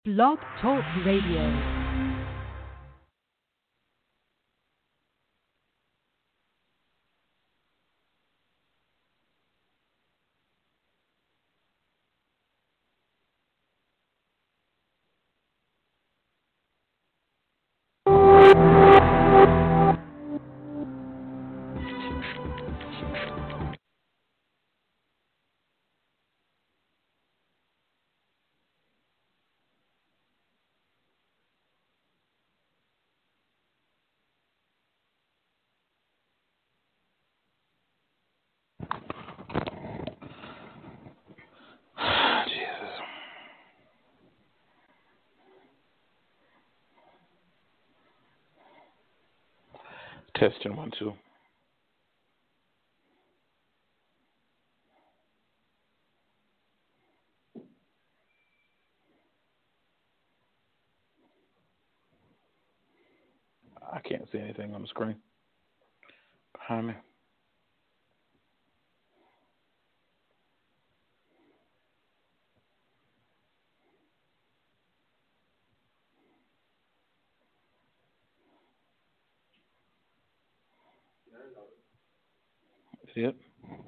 Blog Talk Radio. Jesus. Testing 1, 2. I can't see anything on the screen behind me. See it?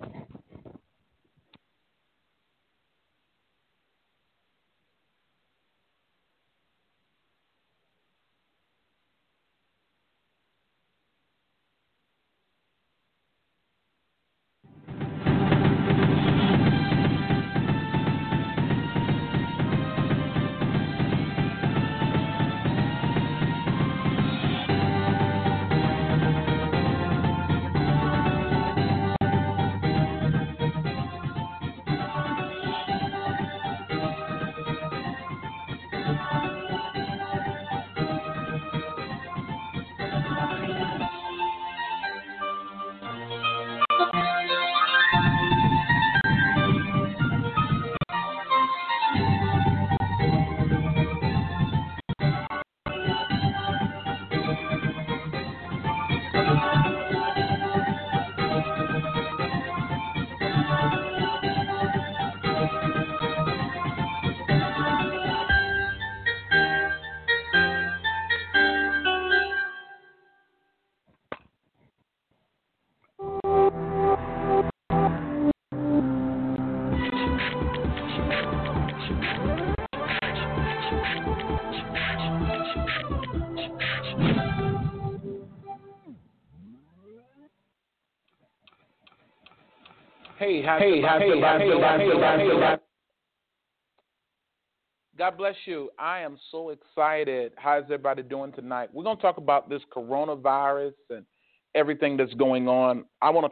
God bless you. I am so excited. How's everybody doing tonight? We're going to talk about this coronavirus and everything that's going on. I want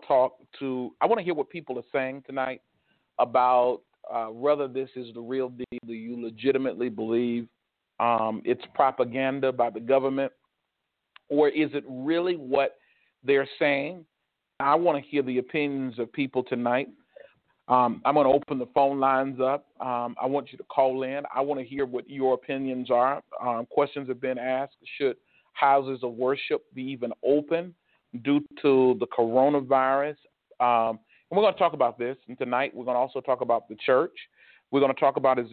to hear what people are saying tonight about whether this is the real deal. Do you legitimately believe it's propaganda by the government, or is it really what they're saying? I want to hear the opinions of people tonight. I'm going to open the phone lines up. I want you to call in. I want to hear what your opinions are. Questions have been asked. Should houses of worship be even open due to the coronavirus? And we're going to talk about this. And tonight we're going to also talk about the church. We're going to talk about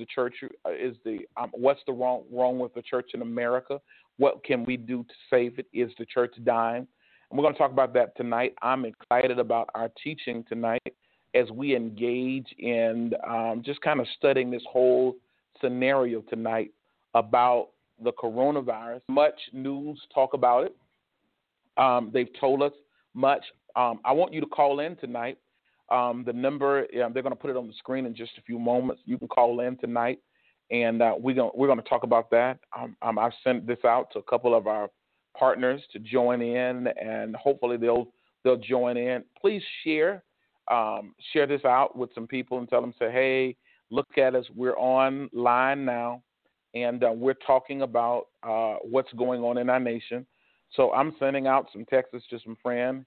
what's the wrong with the church in America? What can we do to save it? Is the church dying? And we're going to talk about that tonight. I'm excited about our teaching tonight as we engage in just kind of studying this whole scenario tonight about the coronavirus. Much news talk about it. They've told us much. I want you to call in tonight. The number, they're going to put it on the screen in just a few moments. You can call in tonight, and we're going to talk about that. I've sent this out to a couple of our partners to join in, and hopefully they'll join in. Please share this out with some people and tell them, say, hey, look at us. We're online now, and we're talking about what's going on in our nation. So I'm sending out some texts to some friends.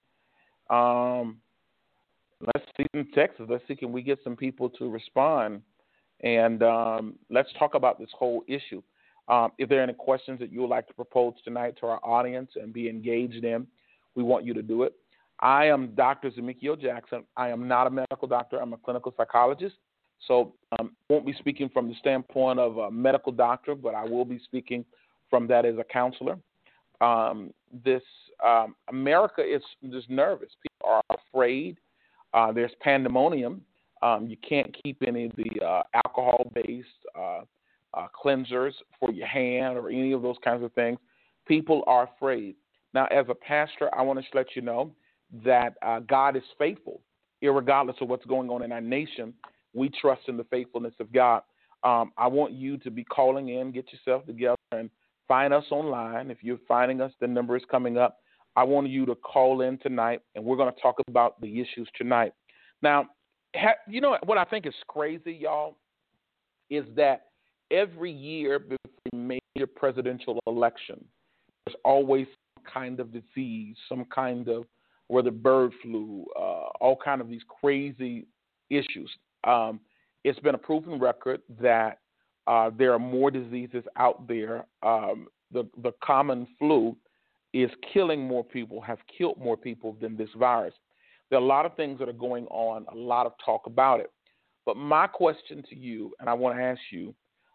Let's see some texts. Let's see, can we get some people to respond? And let's talk about this whole issue. If there are any questions that you would like to propose tonight to our audience and be engaged in, we want you to do it. I am Dr. Zemekio Jackson. I am not a medical doctor. I'm a clinical psychologist, So I won't be speaking from the standpoint of a medical doctor, but I will be speaking from that as a counselor. This America is just nervous. People are afraid. There's pandemonium. You can't keep any of the alcohol-based cleansers for your hand or any of those kinds of things. People are afraid. Now, as a pastor, I want to let you know that God is faithful, irregardless of what's going on in our nation. We trust in the faithfulness of God. I want you to be calling in, get yourself together, and find us online. If you're finding us, the number is coming up. I want you to call in tonight, and we're going to talk about the issues tonight. Now, you know what I think is crazy, y'all, is that every year before a major presidential election, there's always some kind of disease, some kind of, whether bird flu, all kind of these crazy issues. It's been a proven record that there are more diseases out there. The common flu is killing more people, have killed more people than this virus. There are a lot of things that are going on, a lot of talk about it. But my question to you, and I want to ask you,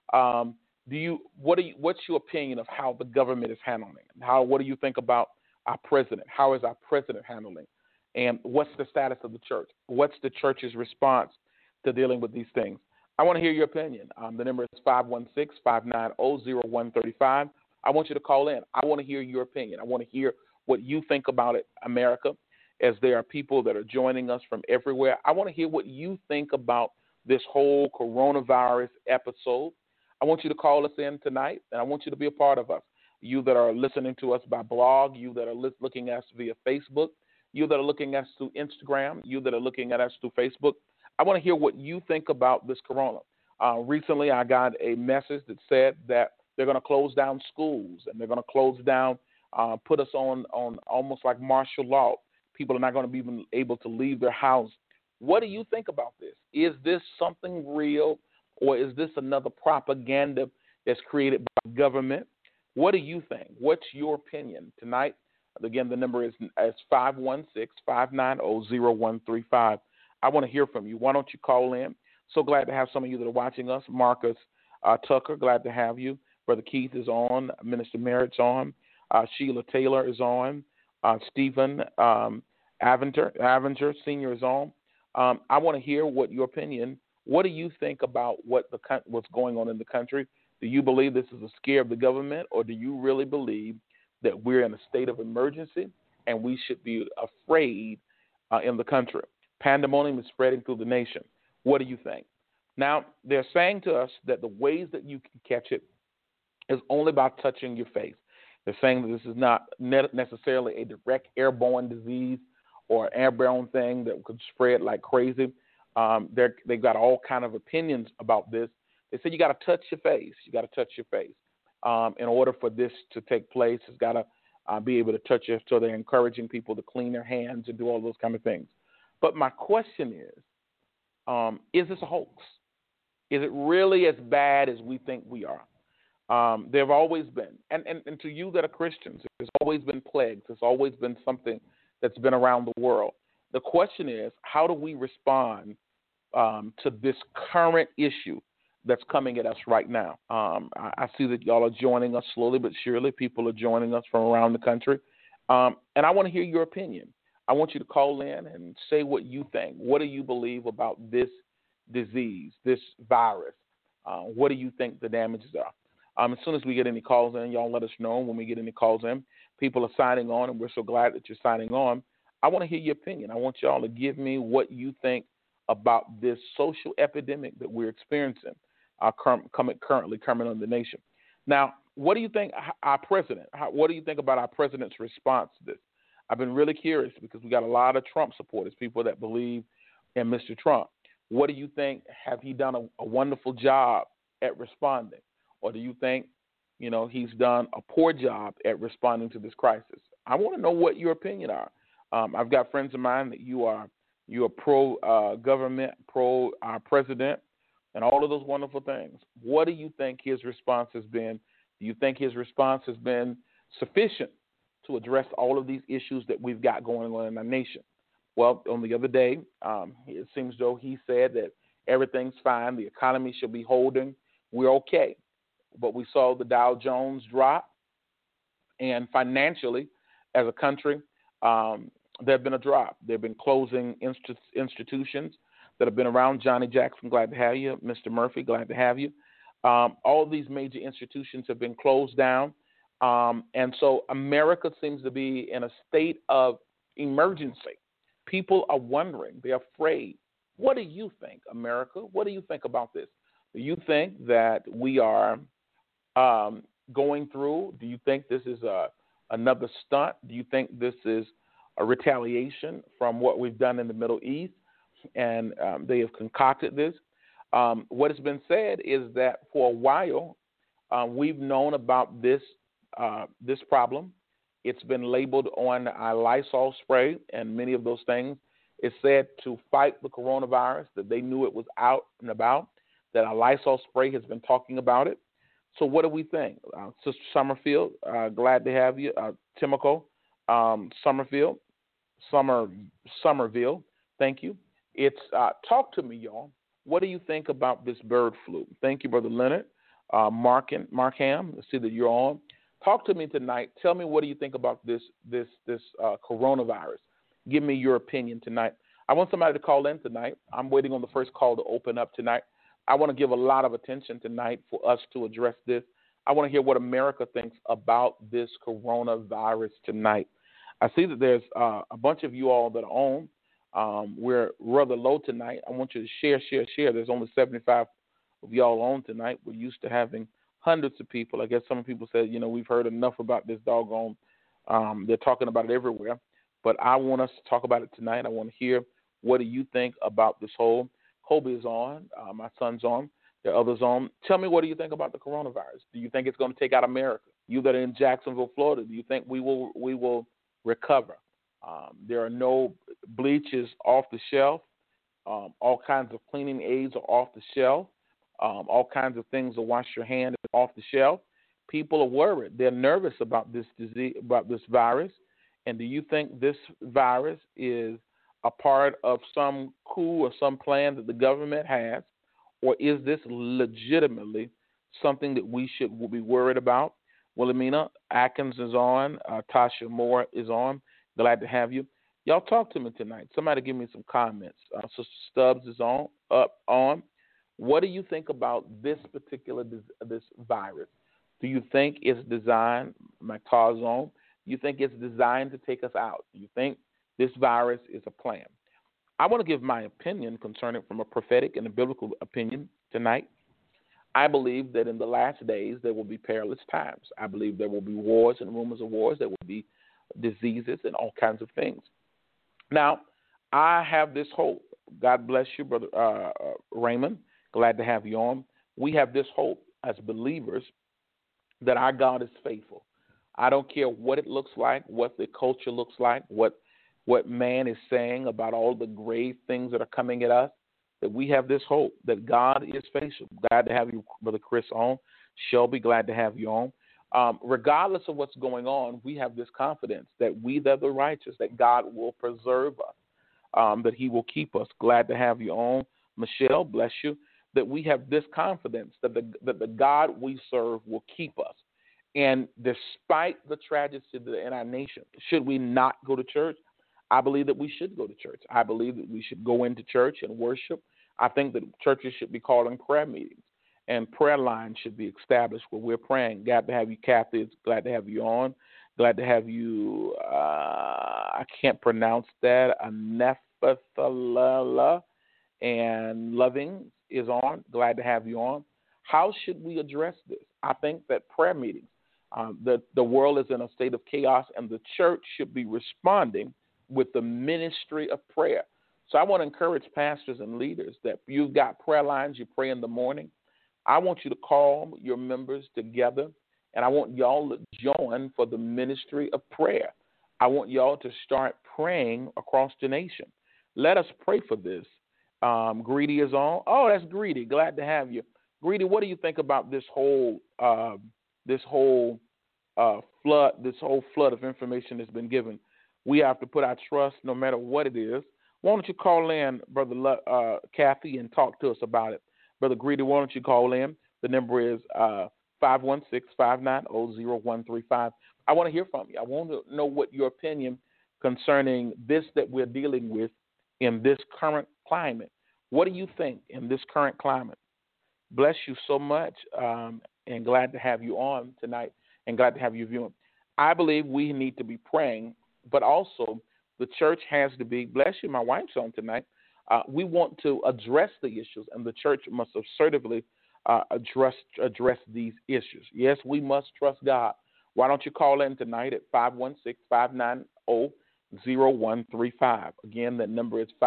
what's your opinion of how the government is handling it? What do you think about our president? How is our president handling? And what's the status of the church? What's the church's response to dealing with these things? I want to hear your opinion. The number is 516-590-0135. I want you to call in. I want to hear your opinion. I want to hear what you think about it, America, as there are people that are joining us from everywhere. I want to hear what you think about this whole coronavirus episode. I want you to call us in tonight, and I want you to be a part of us. You that are listening to us by blog, you that are looking at us via Facebook, you that are looking at us through Instagram, you that are looking at us through Facebook. I want to hear what you think about this corona. Recently, I got a message that said that they're going to close down schools and they're going to close down, put us on almost like martial law. People are not going to be even able to leave their house. What do you think about this? Is this something real, or is this another propaganda that's created by government? What do you think? What's your opinion tonight? Again, the number is 516-590-0135. I want to hear from you. Why don't you call in? So glad to have some of you that are watching us. Marcus Tucker, glad to have you. Brother Keith is on. Minister Merritt's on. Sheila Taylor is on. Stephen Avenger Sr. is on. I want to hear what your opinion. What do you think about what's going on in the country? Do you believe this is a scare of the government, or do you really believe that we're in a state of emergency and we should be afraid in the country? Pandemonium is spreading through the nation. What do you think? Now, they're saying to us that the ways that you can catch it is only by touching your face. They're saying that this is not necessarily a direct airborne disease or airborne thing that could spread like crazy. They've got all kind of opinions about this. They say you got to touch your face. You got to touch your face. In order for this to take place, it's got to be able to touch it. So they're encouraging people to clean their hands and do all those kind of things. But my question is this a hoax? Is it really as bad as we think we are? There have always been, and to you that are Christians, there's always been plagues. There's always been something that's been around the world. The question is, how do we respond to this current issue that's coming at us right now? I see that y'all are joining us slowly but surely. People are joining us from around the country. And I want to hear your opinion. I want you to call in and say what you think. What do you believe about this disease, this virus? What do you think the damages are? As soon as we get any calls in, y'all let us know when we get any calls in. People are signing on, and we're so glad that you're signing on. I want to hear your opinion. I want y'all to give me what you think about this social epidemic that we're experiencing currently coming on the nation. Now, what do you think our president, what do you think about our president's response to this? I've been really curious because we got a lot of Trump supporters, people that believe in Mr. Trump. What do you think? Have he done a wonderful job at responding? Or do you think, he's done a poor job at responding to this crisis? I want to know what your opinion are. I've got friends of mine that you are pro-government, pro-president, and all of those wonderful things. What do you think his response has been? Do you think his response has been sufficient to address all of these issues that we've got going on in our nation? Well, on the other day, it seems though he said that Everything's fine. The economy should be holding. We're okay. But we saw the Dow Jones drop, and financially, as a country, there have been a drop. There have been closing institutions that have been around. Johnny Jackson, glad to have you. Mr. Murphy, glad to have you. All of these major institutions have been closed down. And so America seems to be in a state of emergency. People are wondering. They're afraid. What do you think, America? What do you think about this? Do you think that we are going through? Do you think this is another stunt? Do you think this is a retaliation from what we've done in the Middle East? And they have concocted this. What has been said is that for a while, we've known about this problem. It's been labeled on our Lysol spray and many of those things. It's said to fight the coronavirus, that they knew it was out and about, that our Lysol spray has been talking about it. So what do we think? Sister Summerfield, glad to have you. Timoko, Somerville, thank you. It's talk to me, y'all. What do you think about this bird flu? Thank you, Brother Leonard. Markham, I see that you're on. Talk to me tonight. Tell me, what do you think about this coronavirus? Give me your opinion tonight. I want somebody to call in tonight. I'm waiting on the first call to open up tonight. I want to give a lot of attention tonight for us to address this. I want to hear what America thinks about this coronavirus tonight. I see that there's a bunch of you all that are on. We're rather low tonight. I want you to share. There's only 75 of y'all on tonight. We're used to having hundreds of people. I guess some people said, we've heard enough about this doggone. They're talking about it everywhere. But I want us to talk about it tonight. I want to hear, what do you think about this whole? Kobe is on. My son's on. There are others on. Tell me, what do you think about the coronavirus? Do you think it's going to take out America? You that are in Jacksonville, Florida, do you think we will recover? There are no bleaches off the shelf. All kinds of cleaning aids are off the shelf. All kinds of things to wash your hands off the shelf. People are worried. They're nervous about this disease, about this virus. And do you think this virus is a part of some coup or some plan that the government has, or is this legitimately something that we should be worried about? Wilhelmina Atkins is on. Tasha Moore is on. Glad to have you. Y'all talk to me tonight. Somebody give me some comments. Sister Stubbs is on. What do you think about this particular this virus? Do you think it's designed, Mactarzone, you think it's designed to take us out? Do you think this virus is a plan? I want to give my opinion concerning from a prophetic and a biblical opinion tonight. I believe that in the last days there will be perilous times. I believe there will be wars and rumors of wars. There will be diseases and all kinds of things. Now, I have this hope. God bless you, Brother Raymond. Glad to have you on. We have this hope as believers that our God is faithful. I don't care what it looks like, what the culture looks like, what man is saying about all the grave things that are coming at us, that we have this hope that God is faithful. Glad to have you, Brother Chris, on. Shelby, glad to have you on. Regardless of what's going on, we have this confidence that we that are the righteous, that God will preserve us, that he will keep us. Glad to have you on. Michelle, bless you, that we have this confidence that the God we serve will keep us. And despite the tragedy in our nation, should we not go to church? I believe that we should go to church. I believe that we should go into church and worship. I think that churches should be calling prayer meetings, and prayer lines should be established where we're praying. Glad to have you, Kathy. It's glad to have you on. Glad to have you, I can't pronounce that, Anephathalala, and Loving is on. Glad to have you on. How should we address this? I think that prayer meetings, the world is in a state of chaos, and the church should be responding with the ministry of prayer. So I want to encourage pastors and leaders that you've got prayer lines, you pray in the morning. I want you to call your members together, and I want y'all to join for the ministry of prayer. I want y'all to start praying across the nation. Let us pray for this. Greedy is on. Oh, that's Greedy. Glad to have you. Greedy, what do you think about this whole flood of information that's been given? We have to put our trust, no matter what it is. Why don't you call in, Brother Kathy, and talk to us about it? Brother Greedy, why don't you call in? The number is 516-590-0135. I want to hear from you. I want to know what your opinion concerning this that we're dealing with in this current climate. What do you think in this current climate? Bless you so much, and glad to have you on tonight, and glad to have you viewing. I believe we need to be praying, but also the church has to be, bless you, my wife's on tonight. We want to address the issues, and the church must assertively address these issues. Yes, we must trust God. Why don't you call in tonight at 516-590-0135. Again, that number is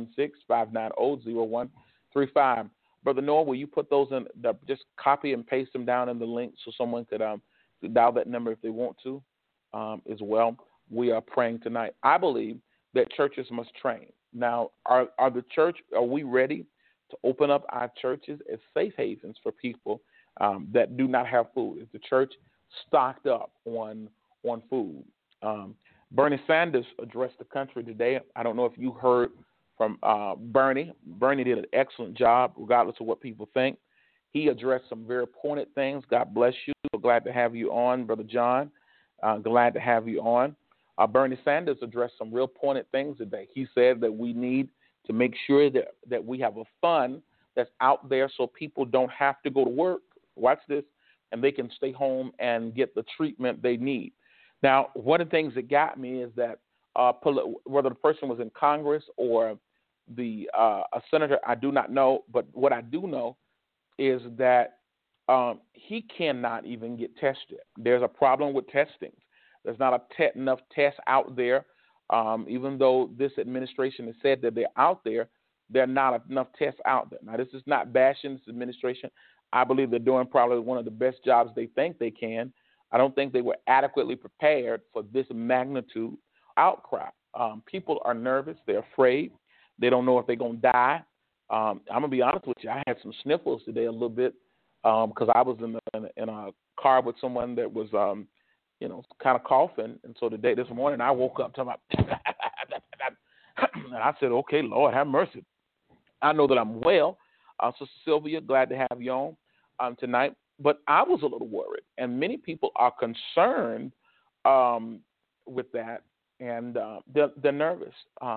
516-590-0135. Brother Noah, will you put those in, just copy and paste them down in the link so someone could dial that number if they want to as well. We are praying tonight. I believe that churches must train. Now, are we ready to open up our churches as safe havens for people that do not have food? Is the church stocked up on food? Bernie Sanders addressed the country today. I don't know if you heard from Bernie. Bernie did an excellent job, regardless of what people think. He addressed some very pointed things. God bless you. So glad to have you on, Brother John. Glad to have you on. Bernie Sanders addressed some real pointed things today. He said that we need to make sure that we have a fund that's out there so people don't have to go to work. Watch this. And they can stay home and get the treatment they need. Now, one of the things that got me is that whether the person was in Congress or a senator, I do not know. But what I do know is that he cannot even get tested. There's a problem with testing. There's not enough tests out there. Even though this administration has said that they're out there, there are not enough tests out there. Now, this is not bashing this administration. I believe they're doing probably one of the best jobs they think they can. I don't think they were adequately prepared for this magnitude outcry. People are nervous. They're afraid. They don't know if they're going to die. I'm going to be honest with you. I had some sniffles today a little bit because I was in a car with someone that was, kind of coughing. And so this morning, I woke up talking about, and I said, okay, Lord, have mercy. I know that I'm well. Sister Sylvia, glad to have you on tonight. But I was a little worried, and many people are concerned with that, and they're nervous.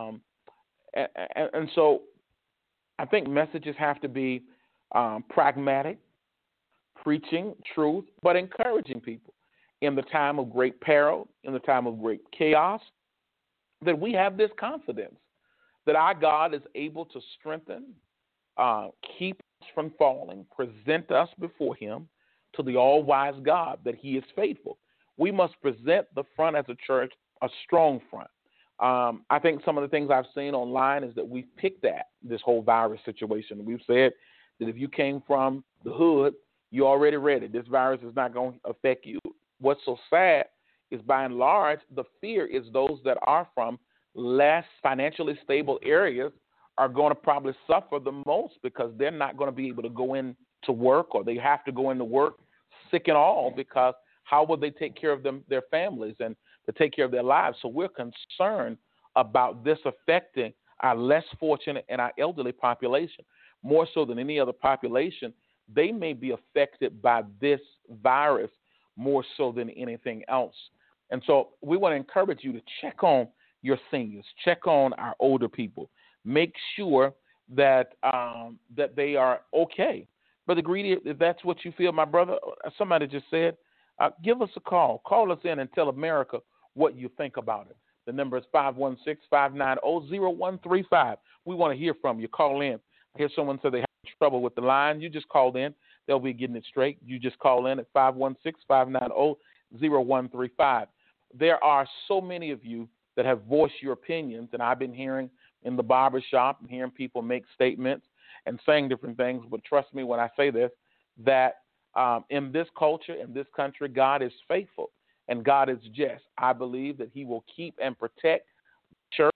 And so I think messages have to be pragmatic, preaching truth, but encouraging people in the time of great peril, in the time of great chaos, that we have this confidence that our God is able to strengthen, keep us from falling, present us before him to the all-wise God, that he is faithful. We must present the front as a church, a strong front. I think some of the things I've seen online is that we've picked at this whole virus situation. We've said that if you came from the hood, you're already ready. This virus is not going to affect you. What's so sad is, by and large, the fear is those that are from less financially stable areas are going to probably suffer the most because they're not going to be able to go in to work, or they have to go into work sick and all, because how will they take care of their families and to take care of their lives? So we're concerned about this affecting our less fortunate and our elderly population more so than any other population. They may be affected by this virus more so than anything else. And so we want to encourage you to check on your seniors, check on our older people, make sure that that they are okay. Brother Greedy, if that's what you feel, my brother, somebody just said, give us a call. Call us in and tell America what you think about it. The number is 516-590-0135. We want to hear from you. Call in. I hear someone say they have trouble with the line. You just called in. They'll be getting it straight. You just call in at 516-590-0135. There are so many of you that have voiced your opinions, and I've been hearing in the barbershop and hearing people make statements and saying different things. But trust me when I say this, that in this culture, in this country, God is faithful and God is just. I believe that he will keep and protect the church.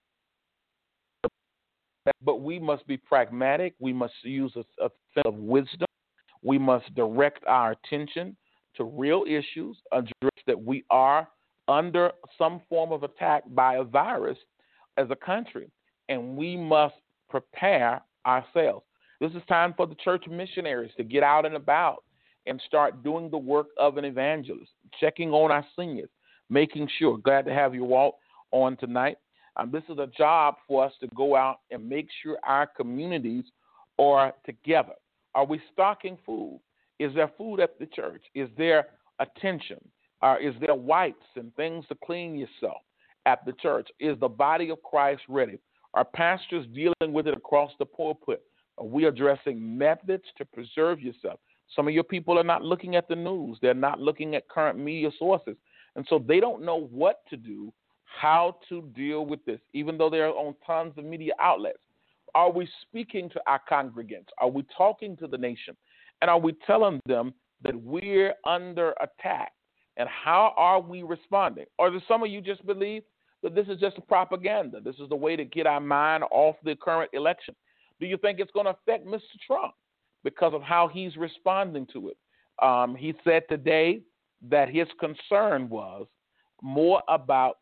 But we must be pragmatic. We must use a sense of wisdom. We must direct our attention to real issues, address that we are under some form of attack by a virus as a country. and we must prepare ourselves. This is time for the church missionaries to get out and about and start doing the work of an evangelist, checking on our seniors, making sure. Glad to have you all on tonight. This is a job for us to go out and make sure our communities are together. Are we stocking food? Is there food at the church? Is there attention? Is there wipes and things to clean yourself at the church? Is the body of Christ ready? Are pastors dealing with it across the pulpit? Are we addressing methods to preserve yourself? Some of your people are not looking at the news. They're not looking at current media sources. And so they don't know what to do, how to deal with this, even though they're on tons of media outlets. Are we speaking to our congregants? Are we talking to the nation? And are we telling them that we're under attack? And how are we responding? Or do some of you just believe that this is just a propaganda? This is the way to get our mind off the current election. Do you think it's going to affect Mr. Trump because of how he's responding to it? He said today that his concern was more about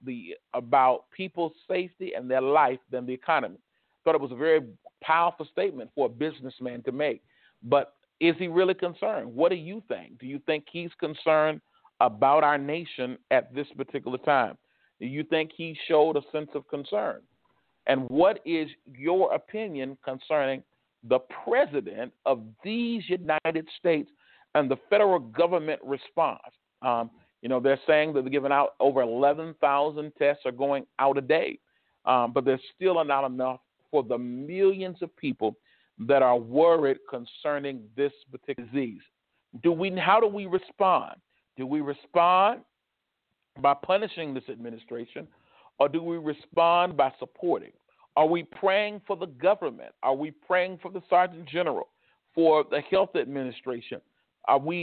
people's safety and their life than the economy. Thought it was a very powerful statement for a businessman to make. But is he really concerned? What do you think? Do you think he's concerned about our nation at this particular time? Do you think he showed a sense of concern? And what is your opinion concerning the president of these United States and the federal government response? They're saying that they're giving out over 11,000 tests are going out a day, but there's still not enough for the millions of people that are worried concerning this particular disease. How do we respond? Do we respond by punishing this administration, or do we respond by supporting? Are we praying for the government? Are we praying for the Sergeant General, for the health administration? Are we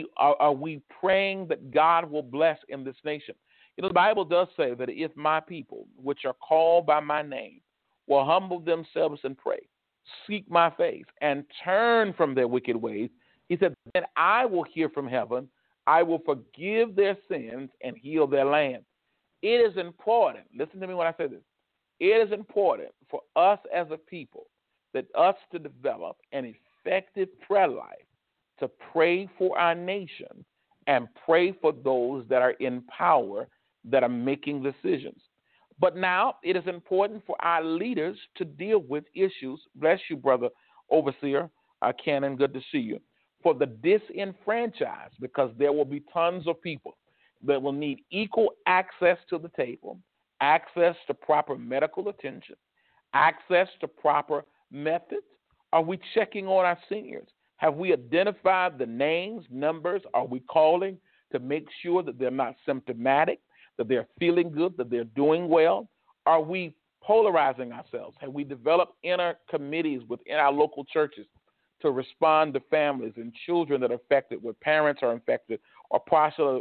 praying that God will bless in this nation? The Bible does say that if my people, which are called by my name, will humble themselves and pray, seek my face, and turn from their wicked ways, he said, then I will hear from heaven, I will forgive their sins and heal their land. It is important, listen to me when I say this, it is important for us as a people, that us to develop an effective prayer life, to pray for our nation and pray for those that are in power that are making decisions. But now it is important for our leaders to deal with issues. Bless you, brother overseer, Cannon, good to see you. For the disenfranchised, because there will be tons of people that will need equal access to the table, access to proper medical attention, access to proper methods. Are we checking on our seniors? Have we identified the names, numbers? Are we calling to make sure that they're not symptomatic, that they're feeling good, that they're doing well? Are we polarizing ourselves? Have we developed inner committees within our local churches to respond to families and children that are affected, where parents are infected or partial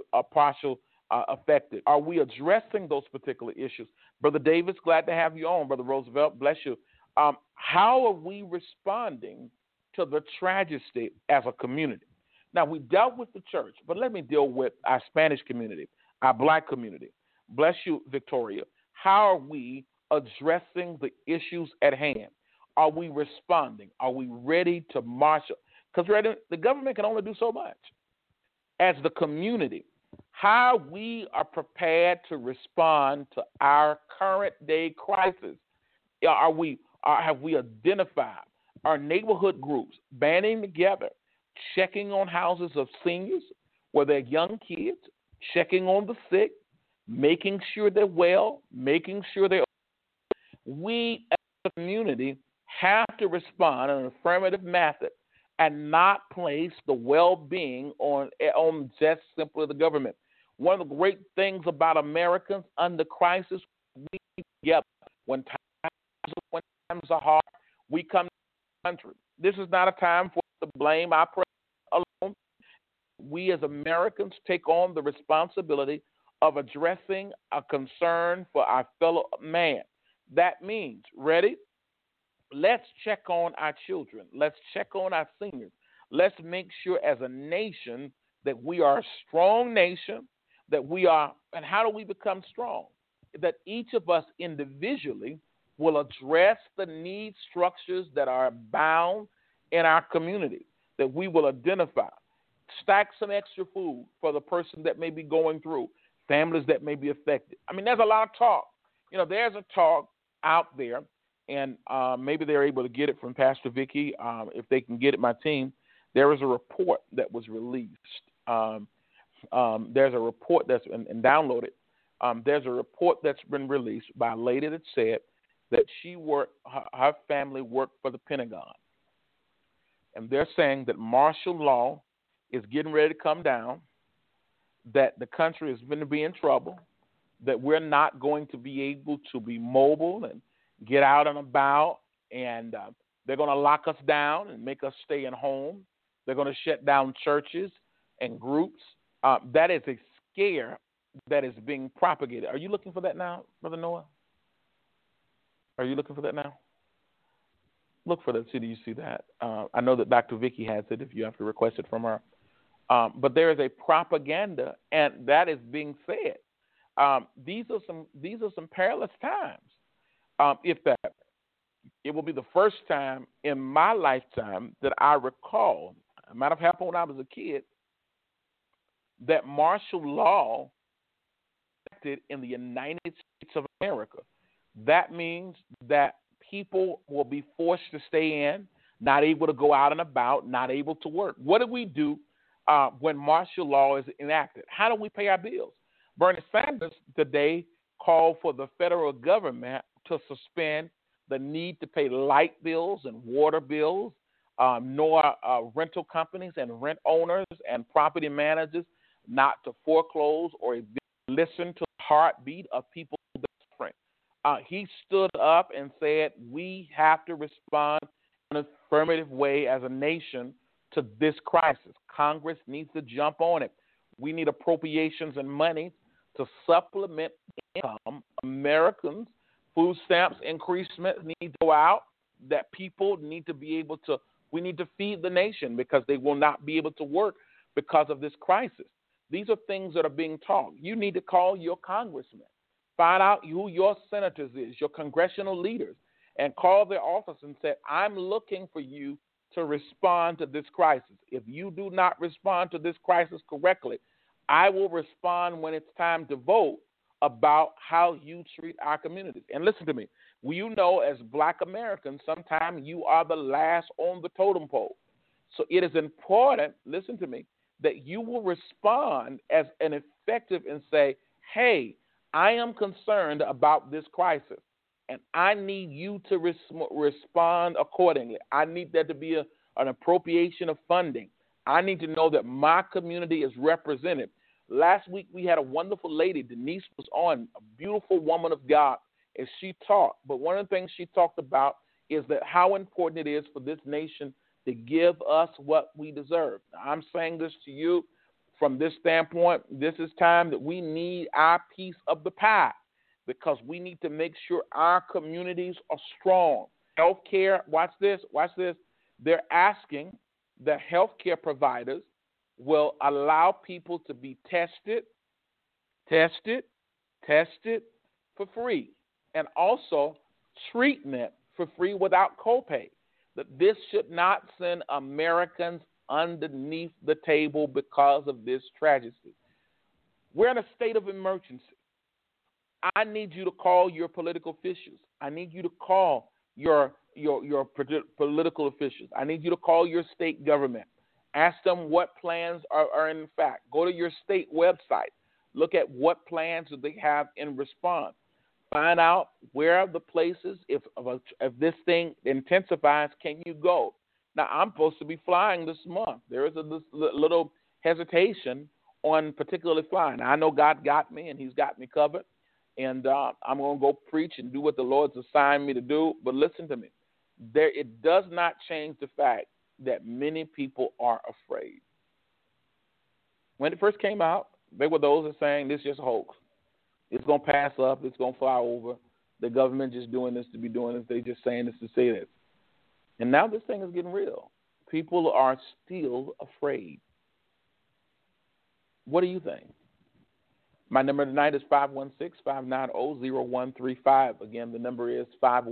affected? Are we addressing those particular issues? Brother Davis, glad to have you on. Brother Roosevelt, bless you. How are we responding to the tragedy as a community? Now, we dealt with the church, but let me deal with our Spanish community, our black community. Bless you, Victoria. How are we addressing the issues at hand? Are we responding? Are we ready to marshal? Because the government can only do so much. As the community, how we are prepared to respond to our current day crisis? Have we identified our neighborhood groups banding together, checking on houses of seniors where they're young kids, checking on the sick, making sure they're well, making sure they're. We as a community have to respond in an affirmative method and not place the well-being on just simply the government. One of the great things about Americans under crisis, we together. When times are hard, we come to the country. This is not a time for us to blame our president alone. We as Americans take on the responsibility of addressing a concern for our fellow man. That means, ready? Let's check on our children. Let's check on our seniors. Let's make sure as a nation that we are a strong nation, and how do we become strong? That each of us individually will address the need structures that are bound in our community, that we will identify, stack some extra food for the person that may be going through, families that may be affected. I mean, there's a lot of talk. There's a talk out there, and maybe they're able to get it from Pastor Vicki. If they can get it, my team, there is a report that was released. There's a report that's and downloaded. There's a report that's been released by a lady that said that her family worked for the Pentagon. And they're saying that martial law is getting ready to come down, that the country is going to be in trouble, that we're not going to be able to be mobile and get out and about, and they're going to lock us down and make us stay at home. They're going to shut down churches and groups. That is a scare that is being propagated. Are you looking for that now, Brother Noah? Are you looking for that now? Look for that. See, do you see that? I know that Dr. Vicki has it if you have to request it from her. But there is a propaganda, and that is being said. These are some perilous times. If that, it will be the first time in my lifetime that I recall. It might have happened when I was a kid, that martial law in the United States of America. That means that people will be forced to stay in, not able to go out and about, not able to work. What do we do when martial law is enacted? How do we pay our bills? Bernie Sanders today called for the federal government to suspend the need to pay light bills and water bills, nor rental companies and rent owners and property managers not to foreclose or listen to the heartbeat of people suffering. He stood up and said, we have to respond in an affirmative way as a nation to this crisis. Congress needs to jump on it. We need appropriations and money to supplement income. Americans, food stamps increasement need to go out, that people need to be able to, we need to feed the nation because they will not be able to work because of this crisis. These are things that are being taught. You need to call your congressman. Find out who your senators is, your congressional leaders, and call their office and say, I'm looking for you to respond to this crisis. If you do not respond to this crisis correctly, I will respond when it's time to vote about how you treat our communities. And listen to me. You know, as Black Americans, sometimes you are the last on the totem pole. So it is important, listen to me, that you will respond as an effective and say, hey, I am concerned about this crisis, and I need you to respond accordingly. I need there to be an appropriation of funding. I need to know that my community is represented. Last week we had a wonderful lady, Denise was on, a beautiful woman of God, as she talked. But one of the things she talked about is that how important it is for this nation to give us what we deserve. Now, I'm saying this to you from this standpoint. This is time that we need our piece of the pie, because we need to make sure our communities are strong. Healthcare, watch this. They're asking the healthcare providers will allow people to be tested for free, and also treatment for free without copay. That this should not send Americans underneath the table because of this tragedy. We're in a state of emergency. I need you to call your political officials. I need you to call your political officials. I need you to call your state government. Ask them what plans are in fact. Go to your state website. Look at what plans do they have in response. Find out where are the places, if this thing intensifies, can you go? Now, I'm supposed to be flying this month. There is this little hesitation on particularly flying. I know God got me, and he's got me covered, and I'm going to go preach and do what the Lord's assigned me to do. But listen to me. It does not change the fact that many people are afraid. When it first came out, there were those that were saying this is just a hoax. It's going to pass up. It's going to fly over. The government just doing this to be doing this. They just saying this to say this. And now this thing is getting real. People are still afraid. What do you think? My number tonight is 516-590-0135. Again, the number is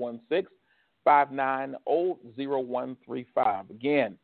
516-590-0135. Again,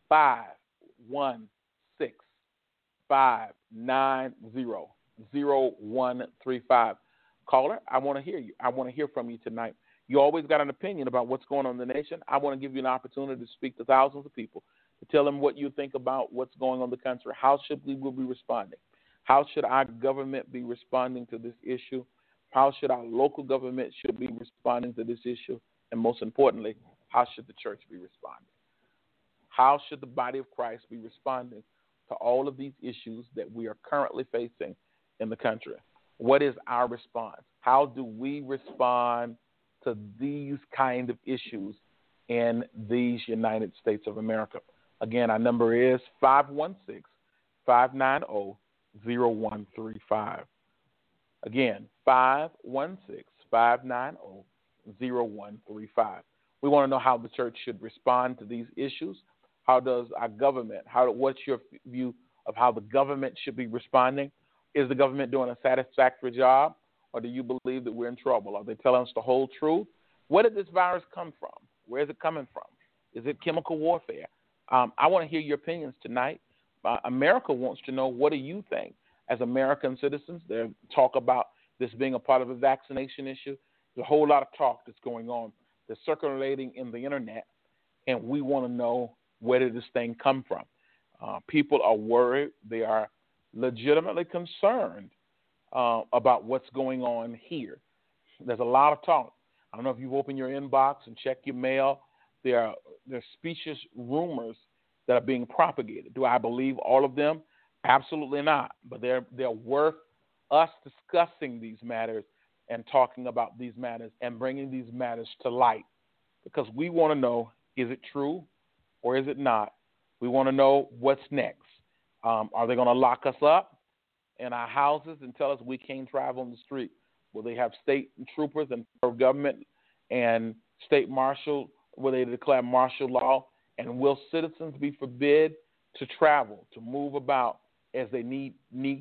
516-590-0135. Caller, I want to hear you. I want to hear from you tonight. You always got an opinion about what's going on in the nation. I want to give you an opportunity to speak to thousands of people, to tell them what you think about what's going on in the country. How should we be responding? How should our government be responding to this issue? How should our local government should be responding to this issue? And most importantly, how should the church be responding? How should the body of Christ be responding to all of these issues that we are currently facing in the country? What is our response? How do we respond to these kind of issues in these United States of America? Again, our number is 516-590-0135. Again, 516-590-0135. We want to know how the church should respond to these issues. How does our government, what's your view of how the government should be responding? Is the government doing a satisfactory job, or do you believe that we're in trouble? Are they telling us the whole truth? Where did this virus come from? Where is it coming from? Is it chemical warfare? I want to hear your opinions tonight. America wants to know, what do you think as American citizens? They talk about this being a part of a vaccination issue. There's a whole lot of talk that's going on, that's circulating in the internet, and we want to know, where did this thing come from? People are worried. They are legitimately concerned about what's going on here. There's a lot of talk. I don't know if you've opened your inbox and checked your mail. There are specious rumors that are being propagated. Do I believe all of them? Absolutely not. But they're worth us discussing these matters and talking about these matters and bringing these matters to light, because we want to know, is it true or is it not? We want to know what's next. Are they going to lock us up in our houses and tell us we can't travel on the street? Will they have state troopers and federal government and state marshal? Will they declare martial law? And will citizens be forbid to travel, to move about as they need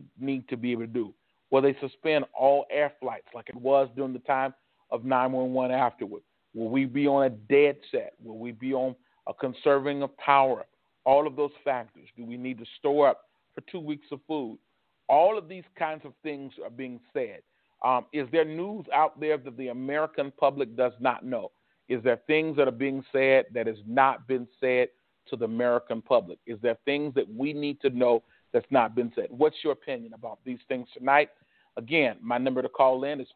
to be able to do? Will they suspend all air flights like it was during the time of 911 afterward? Will we be on a dead set? Will we be on a conserving of power? All of those factors. Do we need to store up for 2 weeks of food? All of these kinds of things are being said. Is there news out there that the American public does not know? Is there things that are being said that has not been said to the American public? Is there things that we need to know that's not been said? What's your opinion about these things tonight? Again, my number to call in is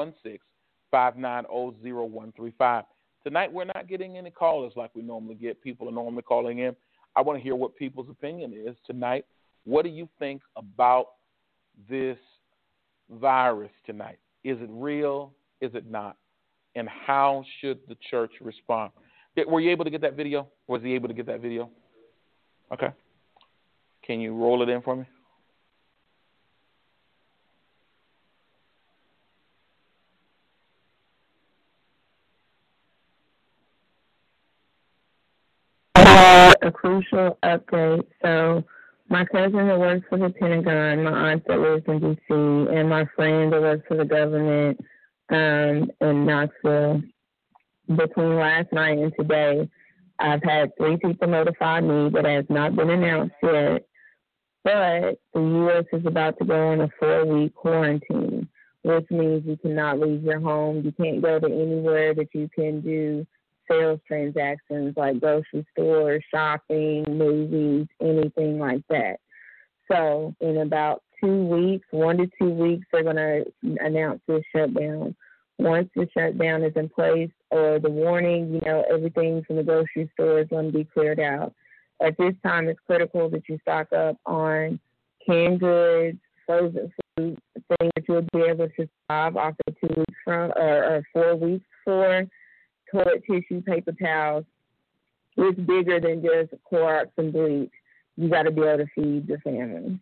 516-590-0135. Tonight, we're not getting any callers like we normally get. People are normally calling in. I want to hear what people's opinion is tonight. What do you think about this virus tonight? Is it real? Is it not? And how should the church respond? Were you able to get that video? Was he able to get that video? Okay. Can you roll it in for me? A crucial update. So my cousin that works for the Pentagon, my aunt that lives in D.C., and my friend that works for the government in Knoxville, between last night and today, I've had 3 people notify me that has not been announced yet, but the U.S. is about to go on a 4-week quarantine, which means you cannot leave your home. You can't go to anywhere that you can do sales transactions like grocery stores, shopping, movies, anything like that. So in about 2 weeks, 1 to 2 weeks, they're going to announce this shutdown. Once the shutdown is in place, or the warning, everything from the grocery store is going to be cleared out. At this time, it's critical that you stock up on canned goods, frozen food, things that you'll be able to survive after 2 weeks from, or 4 weeks for. Toilet tissue, paper towels. It's bigger than just Clorox and bleach. You got to be able to feed your family.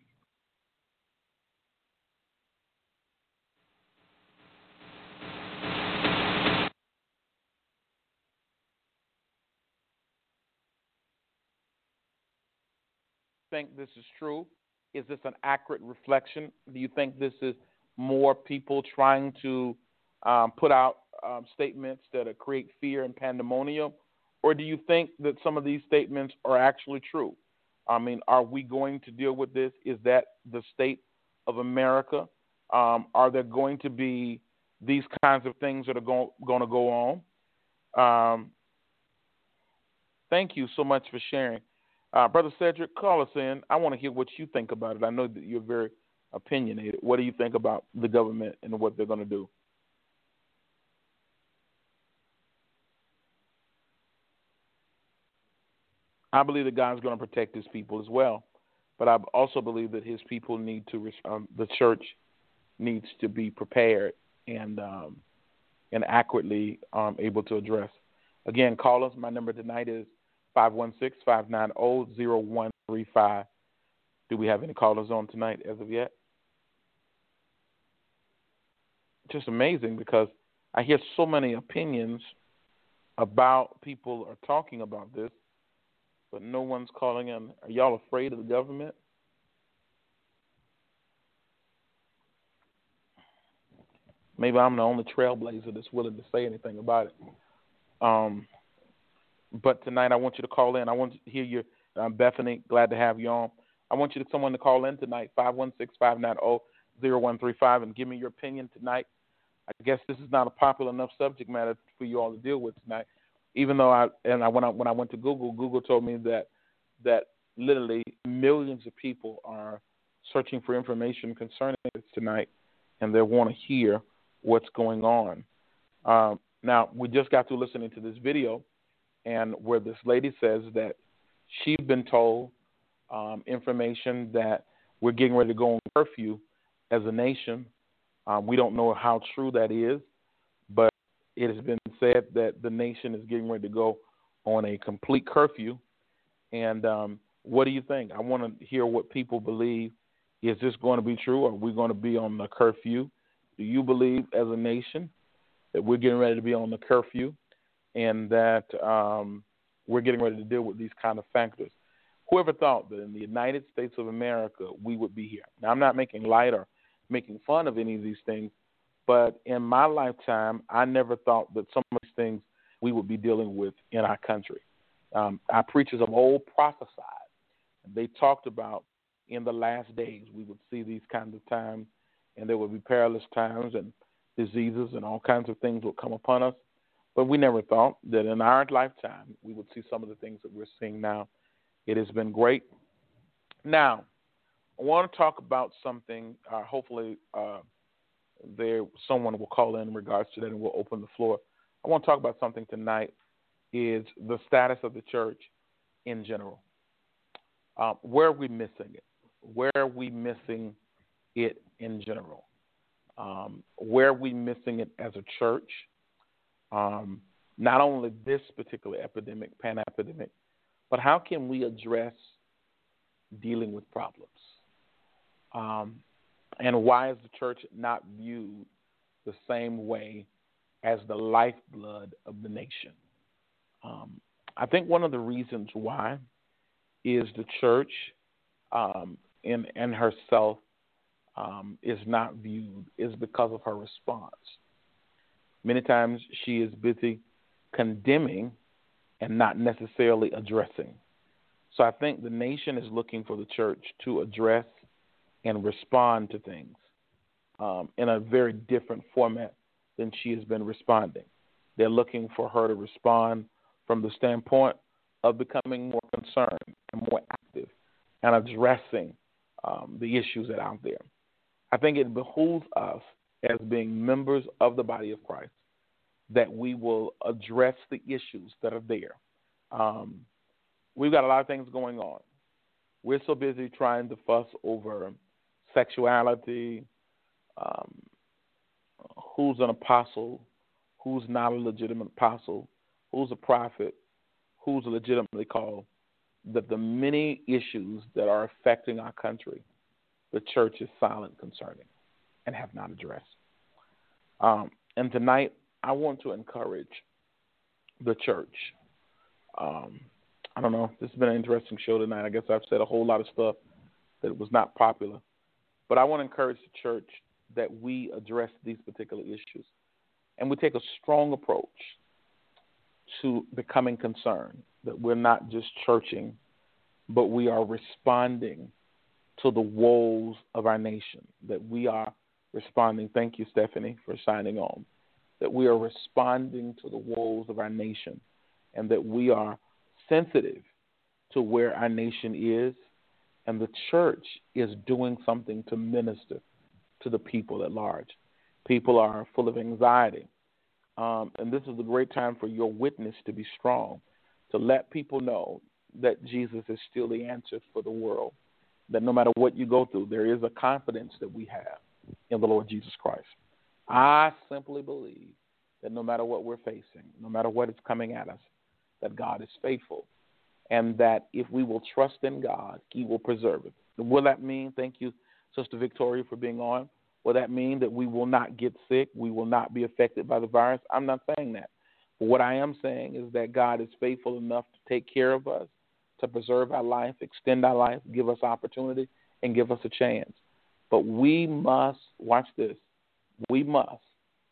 Think this is true, Is this an accurate reflection? Do you think this is more people trying to put out statements that create fear and pandemonium? Or do you think that some of these statements are actually true? I mean, are we going to deal with this? Is that the state of America? Are there going to be these kinds of things that are going to go on? Thank you so much for sharing. Brother Cedric, call us in. I want to hear what you think about it. I know that you're very opinionated. What do you think about the government and what they're going to do? I believe that God's going to protect his people as well. But I also believe that his people need to, the church needs to be prepared and accurately able to address. Again, call us. My number tonight is 516-590-0135. Do we have any callers on tonight as of yet? Just amazing because I hear so many opinions about people are talking about this, but no one's calling in. Are y'all afraid of the government? Maybe I'm the only trailblazer that's willing to say anything about it. But tonight I want you to call in. I want to hear you, Bethany. Glad to have you on. I want someone to call in tonight, 516-590-0135, and give me your opinion tonight. I guess this is not a popular enough subject matter for you all to deal with tonight. Even though when I went to Google told me that literally millions of people are searching for information concerning this tonight, and they want to hear what's going on. Now, we just got through listening to this video, and where this lady says that she's been told information that we're getting ready to go on curfew as a nation. We don't know how true that is, but it has been said that the nation is getting ready to go on a complete curfew. And what do you think? I want to hear what people believe. Is this going to be true? Or are we going to be on the curfew? Do you believe as a nation that we're getting ready to be on the curfew and that we're getting ready to deal with these kind of factors? Whoever thought that in the United States of America we would be here? Now, I'm not making light or making fun of any of these things, but in my lifetime, I never thought that some of these things we would be dealing with in our country. Our preachers of old prophesied. They talked about in the last days we would see these kinds of times, and there would be perilous times and diseases and all kinds of things would come upon us. But we never thought that in our lifetime we would see some of the things that we're seeing now. It has been great. Now, I want to talk about something. Hopefully, someone will call in regards to that, and we'll open the floor. I want to talk about something tonight. Is the status of the church in general? Where are we missing it? Where are we missing it in general? Where are we missing it as a church? Not only this particular epidemic, pan-epidemic, but how can we address dealing with problems? And why is the church not viewed the same way as the lifeblood of the nation? I think one of the reasons why is the church in herself is not viewed is because of her response. Many times she is busy condemning and not necessarily addressing. So I think the nation is looking for the church to address and respond to things in a very different format than she has been responding. They're looking for her to respond from the standpoint of becoming more concerned and more active and addressing the issues that are out there. I think it behooves us as being members of the body of Christ that we will address the issues that are there. We've got a lot of things going on. We're so busy trying to fuss over sexuality, who's an apostle, who's not a legitimate apostle, who's a prophet, who's legitimately called, that the many issues that are affecting our country, the church is silent concerning and have not addressed. And tonight, I want to encourage the church. I don't know. This has been an interesting show tonight. I guess I've said a whole lot of stuff that it was not popular. But I want to encourage the church that we address these particular issues and we take a strong approach to becoming concerned, that we're not just churching, but we are responding to the woes of our nation, that we are responding. Thank you, Stephanie, for signing on. That we are responding to the woes of our nation and that we are sensitive to where our nation is, and the church is doing something to minister to the people at large. People are full of anxiety, and this is a great time for your witness to be strong, to let people know that Jesus is still the answer for the world, that no matter what you go through, there is a confidence that we have in the Lord Jesus Christ. I simply believe that no matter what we're facing, no matter what is coming at us, that God is faithful, and that if we will trust in God, He will preserve it. Will that mean, thank you, Sister Victoria, for being on, will that mean that we will not get sick, we will not be affected by the virus? I'm not saying that. But what I am saying is that God is faithful enough to take care of us, to preserve our life, extend our life, give us opportunity, and give us a chance. But we must, watch this, we must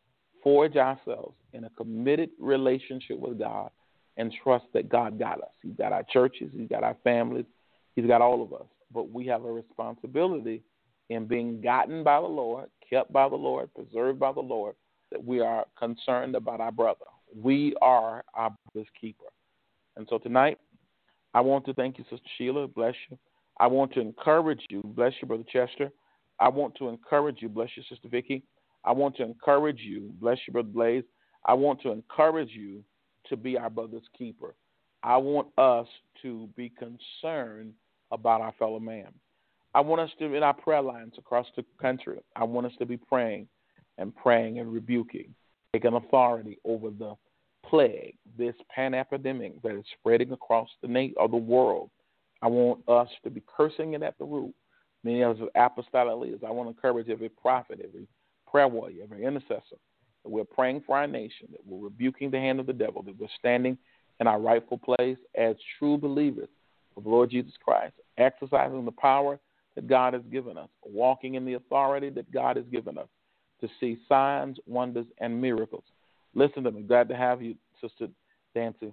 forge ourselves in a committed relationship with God and trust that God got us. He's got our churches, He's got our families, He's got all of us. But we have a responsibility in being gotten by the Lord, kept by the Lord, preserved by the Lord, that we are concerned about our brother. We are our brother's keeper. And so tonight, I want to thank you, Sister Sheila. Bless you. I want to encourage you. Bless you, Brother Chester. I want to encourage you. Bless you, Sister Vicky. I want to encourage you. Bless you, Brother Blaze. I want to encourage you to be our brother's keeper. I want us to be concerned about our fellow man. I want us to, in our prayer lines across the country, I want us to be praying and rebuking, taking authority over the plague, this pan-epidemic that is spreading across the world. I want us to be cursing it at the root. Many of us are apostolic leaders. I want to encourage every prophet, every prayer warrior, every intercessor, that we're praying for our nation, that we're rebuking the hand of the devil, that we're standing in our rightful place as true believers of the Lord Jesus Christ, exercising the power that God has given us, walking in the authority that God has given us to see signs, wonders, and miracles. Listen to me. Glad to have you, Sister Nancy,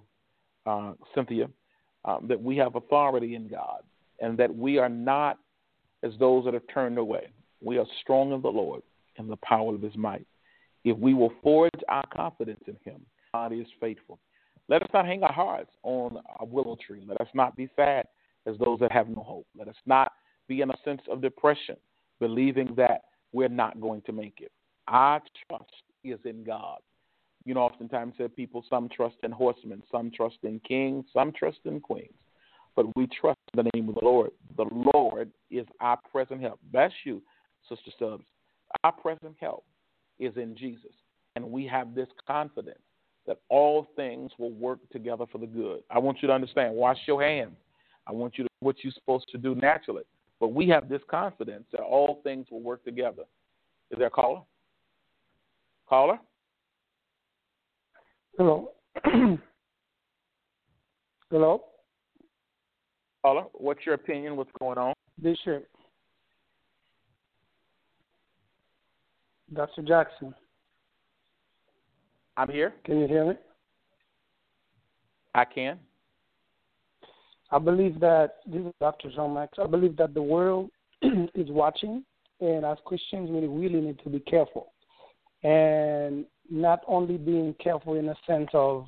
Cynthia, that we have authority in God and that we are not as those that are turned away. We are strong in the Lord and the power of His might. If we will forge our confidence in Him, God is faithful. Let us not hang our hearts on a willow tree. Let us not be sad as those that have no hope. Let us not be in a sense of depression, believing that we're not going to make it. Our trust is in God. You know, oftentimes people, some trust in horsemen, some trust in kings, some trust in queens. But we trust in the name of the Lord. The Lord is our present help. That's you, Sister Stubbs. Our present help is in Jesus. And we have this confidence that all things will work together for the good. I want you to understand, wash your hands. I want you to do what you're supposed to do naturally. But we have this confidence that all things will work together. Is there a caller? Caller? Hello. Hello. Caller, what's your opinion? What's going on? Bishop. Dr. Jackson. I'm here. Can you hear me? I can. I believe that, this is Dr. Jean Max, I believe that the world is watching, and as Christians, we really need to be careful. And not only being careful in a sense of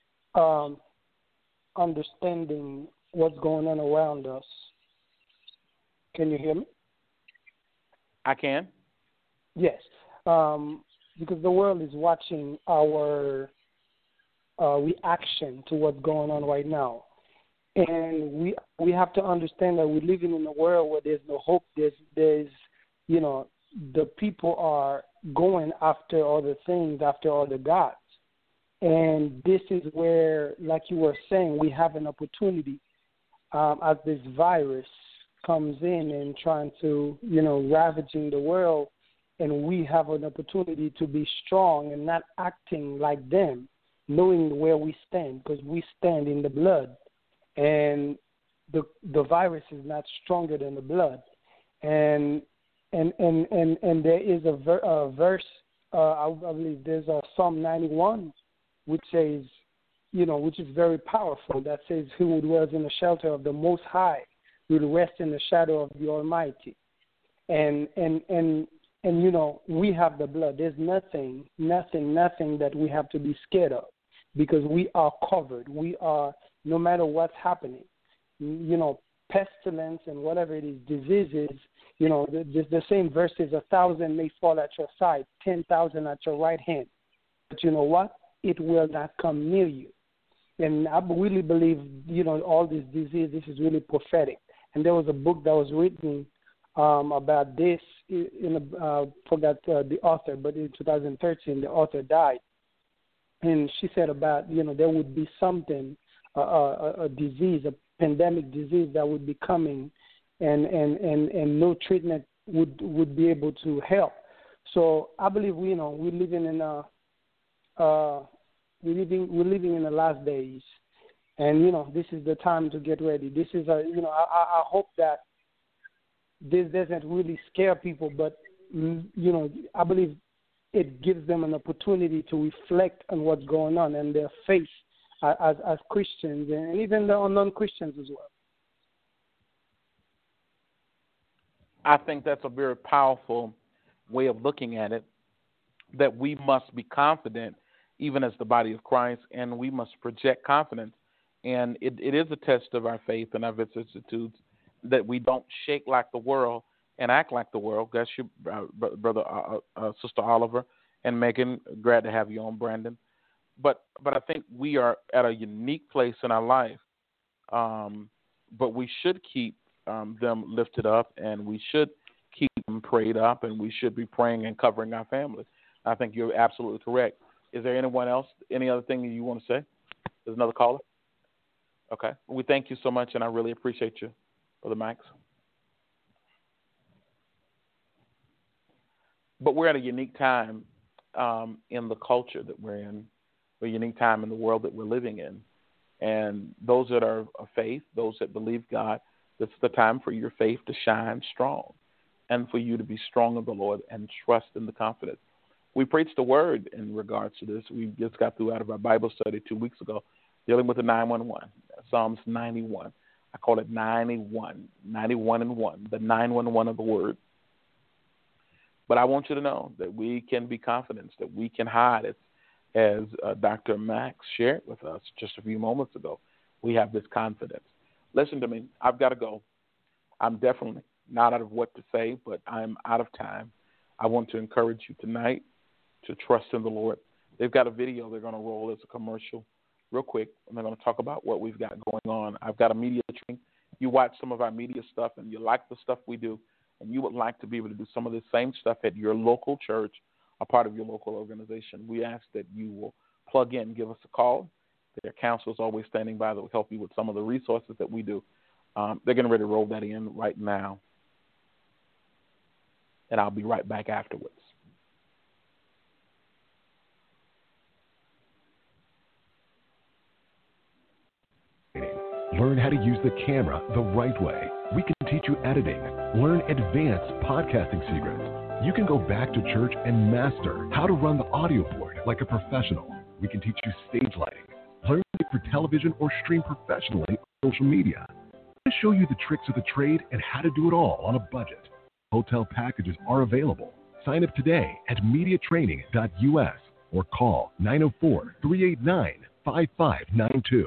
understanding what's going on around us. Can you hear me? I can. Yes. Because the world is watching our reaction to what's going on right now. And we have to understand that we're living in a world where there's no hope. There's you know, the people are going after other things, after other gods. And this is where, like you were saying, we have an opportunity as this virus comes in and trying to, ravaging the world. And we have an opportunity to be strong and not acting like them, knowing where we stand, because we stand in the blood. And the virus is not stronger than the blood. and there is a verse, I believe there's a Psalm 91, which says, which is very powerful, that says, "He who dwells in the shelter of the Most High will rest in the shadow of the Almighty." And we have the blood. There's nothing that we have to be scared of, because we are covered. We are, no matter what's happening, pestilence and whatever it is, diseases. The same verse is, 1,000 may fall at your side, 10,000 at your right hand, but you know what? It will not come near you. And I really believe, all this disease, this is really prophetic. And there was a book that was written about this, forgot the author, but in 2013, the author died. And she said about, there would be something, a disease, a pandemic disease that would be coming, and no treatment would be able to help. So I believe we're living in we're living in the last days, and this is the time to get ready. This is I hope that this doesn't really scare people, but I believe it gives them an opportunity to reflect on what's going on and their faith as Christians, and even the non-Christians as well. I think that's a very powerful way of looking at it, that we must be confident, even as the body of Christ, and we must project confidence. And it is a test of our faith and our vicissitudes that we don't shake like the world and act like the world. That's your brother, Sister Oliver, and Megan. Glad to have you on, Brandon. But I think we are at a unique place in our life, but we should keep them lifted up, and we should keep them prayed up, and we should be praying and covering our family. I think you're absolutely correct. Is there anyone else, any other thing you want to say? There's another caller? Okay. We thank you so much, and I really appreciate you, Brother Max. But we're at a unique time in the culture that we're in, a unique time in the world that we're living in. And those that are of faith, those that believe God, this is the time for your faith to shine strong and for you to be strong in the Lord and trust in the confidence. We preached the word in regards to this. We just got through out of our Bible study 2 weeks ago dealing with the 911, Psalms 91. I call it 91 and 1, the 911 of the word. But I want you to know that we can be confident, that we can hide, as Dr. Max shared with us just a few moments ago. We have this confidence. Listen to me. I've got to go. I'm definitely not out of what to say, but I'm out of time. I want to encourage you tonight to trust in the Lord. They've got a video they're going to roll as a commercial real quick, and they're going to talk about what we've got going on. I've got a media training. You watch some of our media stuff, and you like the stuff we do, and you would like to be able to do some of the same stuff at your local church, a part of your local organization. We ask that you will plug in, give us a call. Their counsel is always standing by that will help you with some of the resources that we do. They're getting ready to roll that in right now, and I'll be right back afterwards. Learn how to use the camera the right way. We can teach you editing. Learn advanced podcasting secrets. You can go back to church and master how to run the audio board like a professional. We can teach you stage lighting. Learn for television or stream professionally on social media. We'll show you the tricks of the trade and how to do it all on a budget. Hotel packages are available. Sign up today at mediatraining.us or call 904-389-5592.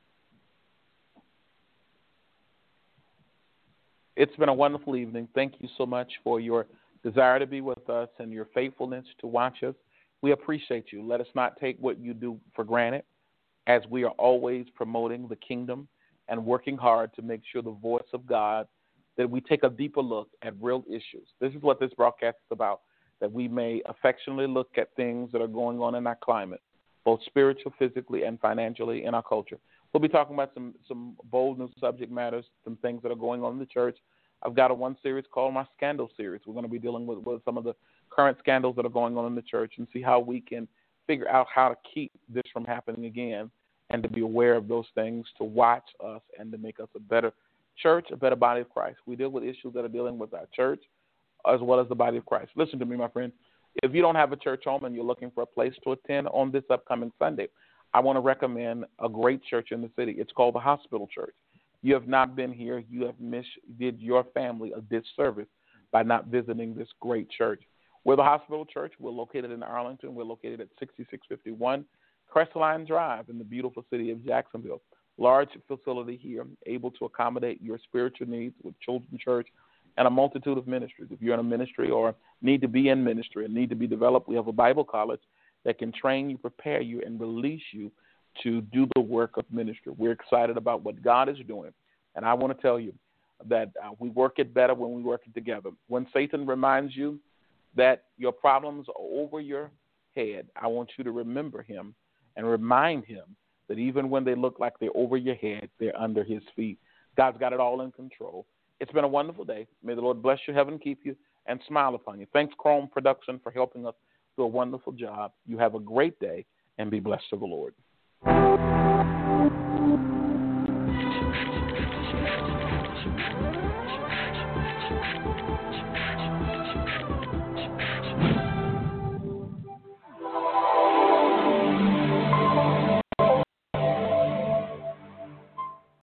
It's been a wonderful evening. Thank you so much for your desire to be with us and your faithfulness to watch us. We appreciate you. Let us not take what you do for granted, as we are always promoting the kingdom and working hard to make sure the voice of God, that we take a deeper look at real issues. This is what this broadcast is about, that we may affectionately look at things that are going on in our climate, both spiritual, physically, and financially in our culture. We'll be talking about some bold new subject matters, some things that are going on in the church. I've got one series called my Scandal Series. We're going to be dealing with some of the current scandals that are going on in the church and see how we can figure out how to keep this from happening again and to be aware of those things, to watch us and to make us a better church, a better body of Christ. We deal with issues that are dealing with our church as well as the body of Christ. Listen to me, my friend. If you don't have a church home and you're looking for a place to attend on this upcoming Sunday, I want to recommend a great church in the city. It's called the Hospital Church. You have not been here. You have did your family a disservice by not visiting this great church. We're the Hospital Church. We're located in Arlington. We're located at 6651 Crestline Drive in the beautiful city of Jacksonville. Large facility here, able to accommodate your spiritual needs with children's church and a multitude of ministries. If you're in a ministry or need to be in ministry and need to be developed, we have a Bible college that can train you, prepare you, and release you to do the work of ministry. We're excited about what God is doing, and I want to tell you that we work it better when we work it together. When Satan reminds you that your problems are over your head, I want you to remember him and remind him that even when they look like they're over your head, they're under his feet. God's got it all in control. It's been a wonderful day. May the Lord bless you, heaven keep you, and smile upon you. Thanks, Chrome Production, for helping us do a wonderful job. You have a great day, and be blessed of the Lord.